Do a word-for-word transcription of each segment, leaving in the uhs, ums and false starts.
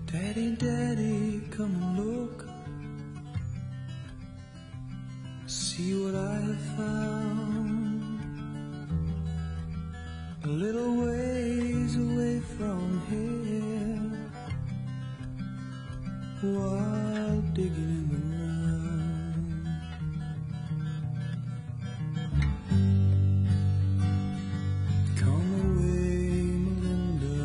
Daddy, Daddy, come and look. See what I have found. A little ways away from here, while digging in the ground. Come away, Melinda.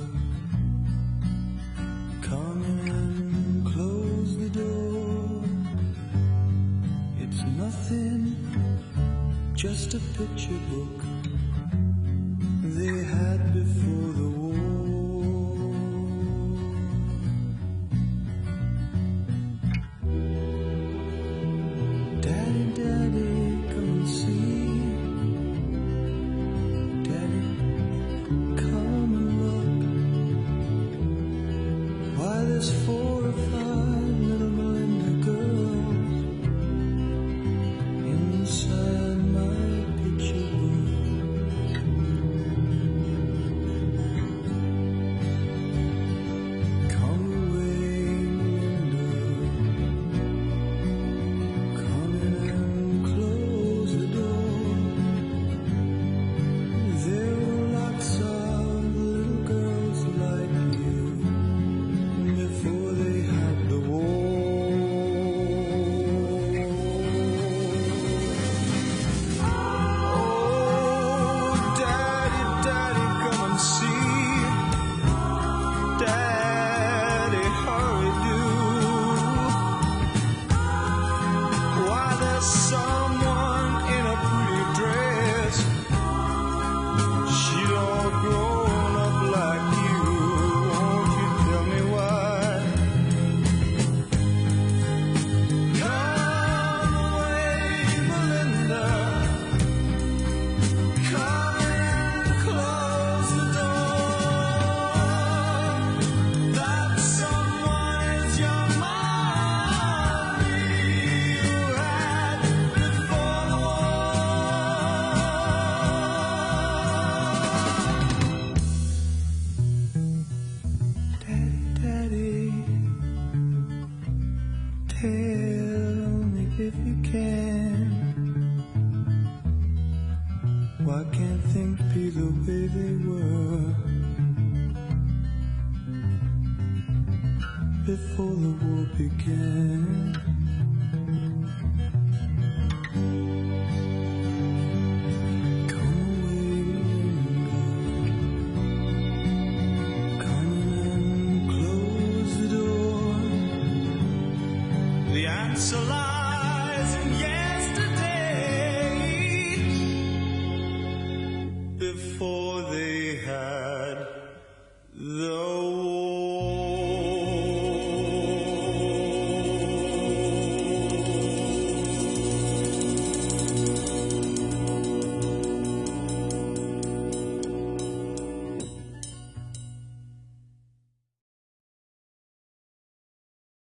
Come and close the door. It's nothing, just a picture book they had before the war. Daddy, Daddy, come and see. Daddy, come and look. Why, there's four or five little Melinda girls inside my picture book. Come away, Melinda. Come in and close the door. There were lots of little girls like you before they had the war. Oh, Daddy, Daddy, come and see. Daddy, hurry, do. Why, there's someone in a pretty dress. She's all grown up like you. Won't you tell me why? Come away, Melinda. Come and close the door. That someone is your mommy you had before the war. Daddy, Daddy, tell me if you can. Why can't things be the way they were before the war began?